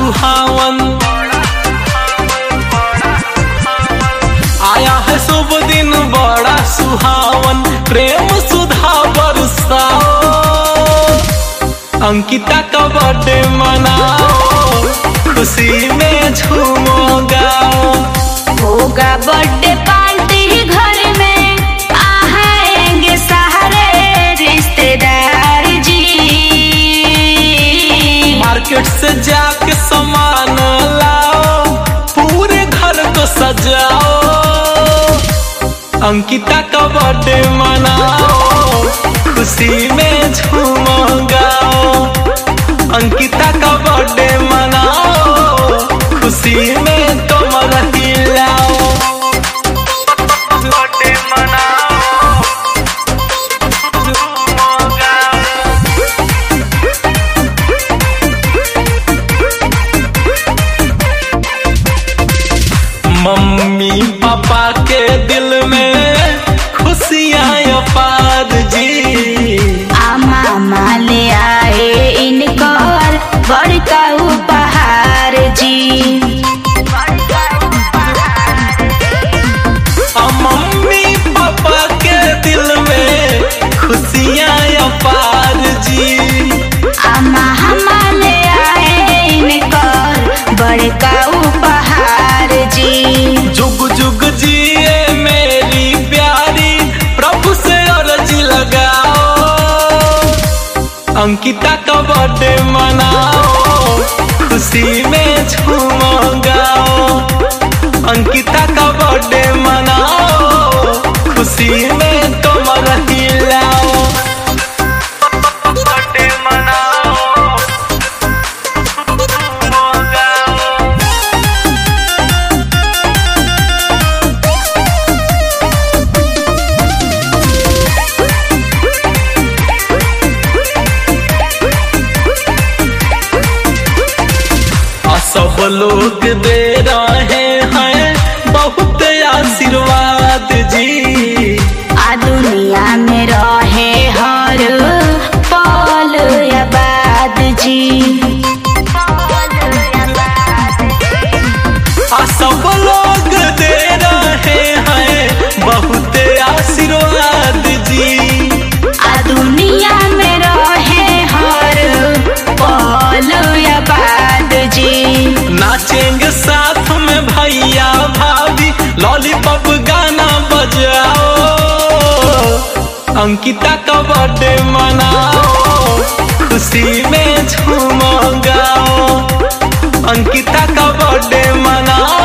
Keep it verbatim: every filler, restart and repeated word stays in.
सुहावन, आया है शुभ दिन बड़ा सुहावन, प्रेम सुधा बरसाओ, अंकिता का बर्थडे मनाओ, खुशी में झूमो गाओ। होगा बर्थडे पार्टी घर में, आएंगे सारे रिश्तेदार जी। मार्केट से जाके सामान लाओ, पूरे घर को सजाओ, अंकिता का बर्थडे मनाओ, खुशी में झूमो गाओ। अंकिता का बर्थडे मनाओ, खुशी में तुम रहिलाओ। बर्थडे मनाओ, झूमो गाओ। मम्मी पापा के दिल में खुशियाँ अपार जी। आ मामा ले आए इनकर बड़का उपहार जी। आ मम्मी पापा के दिल में खुशियाँ अपार जी। आ मामा ले आए इनकर बड़का उपहार जी। जुग जुग जिए मेरी प्यारी, प्रभु से अर्जी लगाओ, अंकिता का बर्थडे मनाओ, खुशी में झूमो गाओ। अंकिता का बर्थडे मनाओ, खुशी में तुम रहिलाओ। बर्थडे मनाओ, झूमो गाओ। सब लोग दे रहे हैं बहुत आशीर्वाद जी। आ दुनिया में रहे हर पल आबाद जी। आ सब लोग दे रहे हैं बहुत आशीर्वाद जी। आ दुनिया में रहे हर पल आबाद जी। नाचेंगे साथ में भैया भाभी, लॉलीपॉप गाना बजाओ, अंकिता का बर्थडे मनाओ, खुशी में झूमो गाओ। अंकिता का बर्थडे मनाओ,